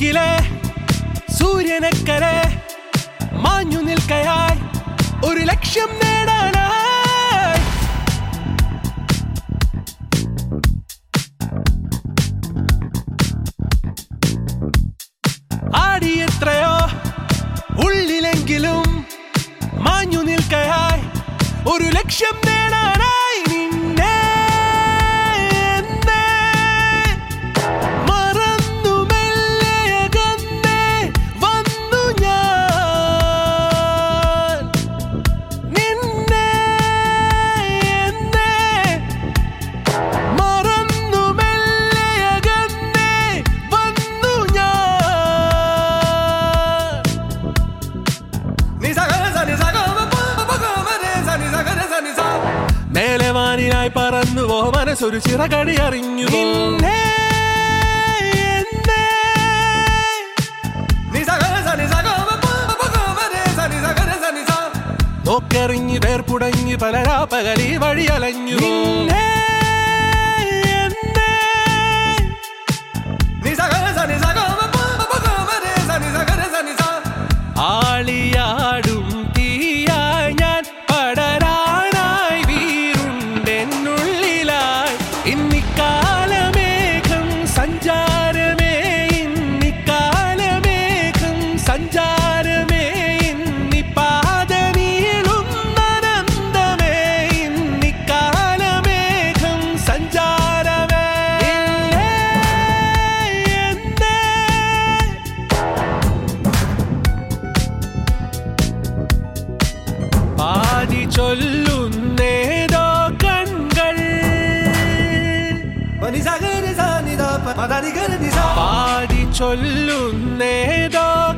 ദിക്കിലെ സൂര്യനക്കരെ മാഞ്ഞു നിൽക്കയായി ഒരു ലക്ഷ്യം നേടാനായി ആടിയെത്രയോ ഉള്ളിലെങ്കിലും മാഞ്ഞു നിൽക്കയായി ഒരു ലക്ഷ്യം നേടാനായി നിന്നെ മറന്നു മെല്ലെ അകന്നേ വന്നു ഞാൻ നിന്നെ മറന്നു മെല്ലെ അകന്നേ വന്നു ഞാൻ മേലെ വാനിനായി പറന്നുവോ മനസ്സൊരു ചിറകടി അറിഞ്ഞു നോക്കെറിഞ്ഞ് വേർപുടഞ്ഞ് പലരാപ്പകലി വഴി അലഞ്ഞു ആളിയാടും തീയായി ഞാൻ പടരാനായി വീറുണ്ടെന്നുള്ളിലായി ഇന്നിക്കാലമേഘം സഞ്ചാരമേ ഇന്നിക്കാലമേഘം സഞ്ചാരമേ ഇന്നിപ്പാതനീളും അനന്തമേ ഇന്നിക്കാലമേഘം സഞ്ചാരമേ പാടി ചൊല്ലുന്നേതോ കൺകൾ പാടി ചൊല്ലുന്നേതോ